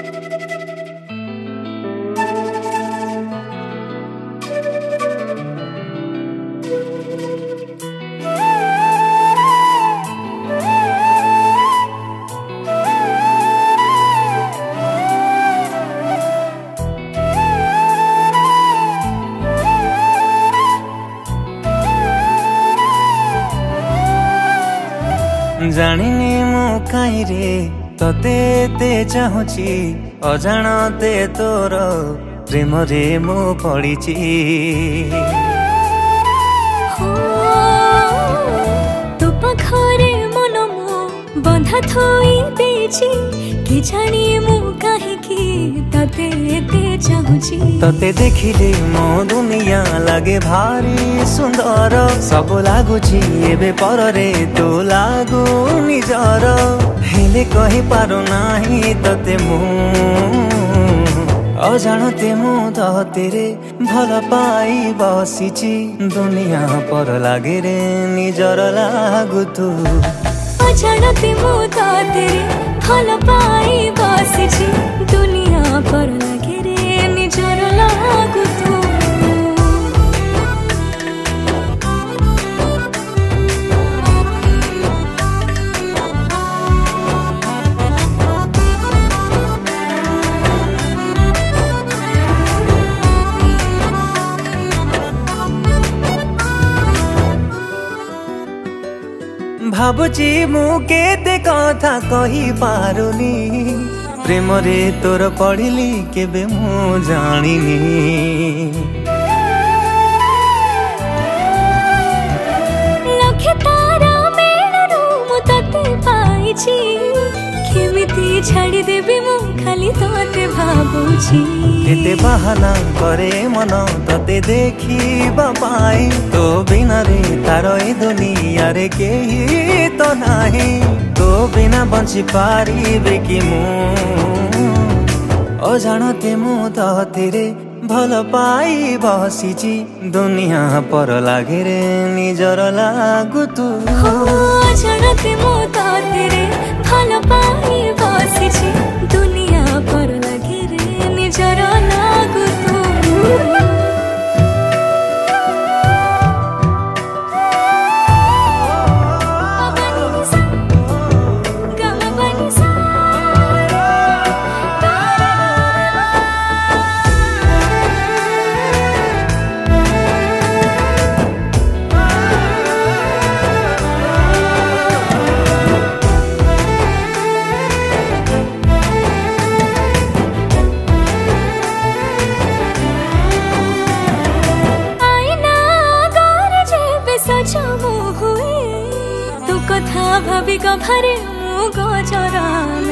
जानिनी मु काई रे तते ते चाहूची अजाणते तोर प्रेम रे मु पड़ीची तो पाखरे मन मो बंधा थोई देची कि जानी मु काहे की तते ते चाहूची तते देखिले मो दुनिया लागे भारी सुंदर सब लागुची एबे पर रे तो लागू निजर हेले कहि पारो नाही तते मु अजाणते मु तते रे भल पाई बसिची दुनिया पर लागे रे निजर लागु तू अजाणते मु तते रे भल पाई बसिची दुनिया पर लागे रे निजर लागु तू भाबुची मु केते कथा कही पारुनी प्रेम रे तोर पढ़िली केबे मु जानिनी लखे तारा मेलरू मु तते पाइची केमिति छाड़ी देबी मु खाली तते भाबुची केते बहाना करे मन तते देखिबा पाई तो बिना रे तार ए दुनिया रे केही तो नाही तो बिना बंची पारिबे कि मु अजाणते मु तते रे भल पाई बसिची दुनिया पर लागे रे निजर लागु तू अजाणते मु तते रे भल पाई बसिची दुनिया पर लागे रे निजर लागु तू तू कथा भाभी गभरे मु गजरा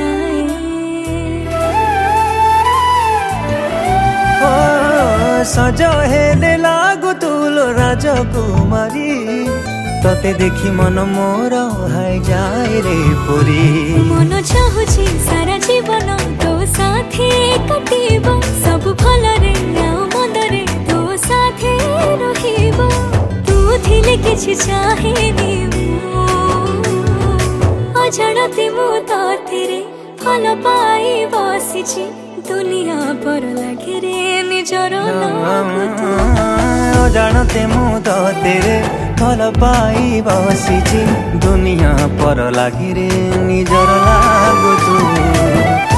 सज हेले लागु तुलो राजकुमारी तते देखी मन मोर हाय जाए रे पुरी मन चाहूची सारा जीवन तो साथे कटिबो सब भल रे आओ मंद रे तो साथे रहिबो तू थिले किछि चाहेनी मु अजाणते मु तते रे भल पाई बसिची दुनिया पर लागे रे निजर लागु तू अजाणते मु तते रे भल पाई बसिची दुनिया पर लागे रे निजर लागु तू।